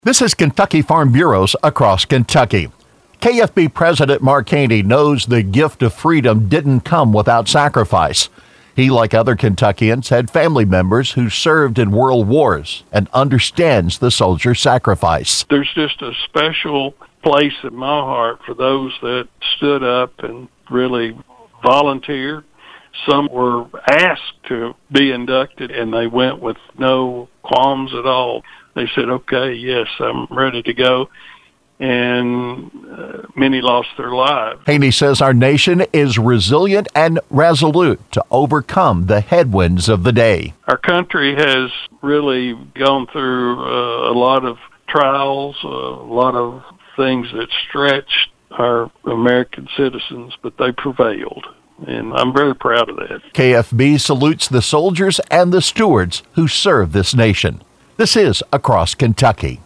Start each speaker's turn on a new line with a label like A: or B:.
A: This is Kentucky Farm Bureaus across Kentucky. KFB President Mark Haney knows the gift of freedom didn't come without sacrifice. He, like other Kentuckians, had family members who served in world wars and understands the soldier sacrifice.
B: There's just a special place in my heart for those that stood up and really volunteered. Some were asked to be inducted, and they went with no qualms at all. They said, okay, yes, I'm ready to go. And many lost their lives.
A: Haney says our nation is resilient and resolute to overcome the headwinds of the day.
B: Our country has really gone through a lot of trials, a lot of things that stretched our American citizens, but they prevailed. And I'm very proud of that.
A: KFB salutes the soldiers and the stewards who serve this nation. This is Across Kentucky.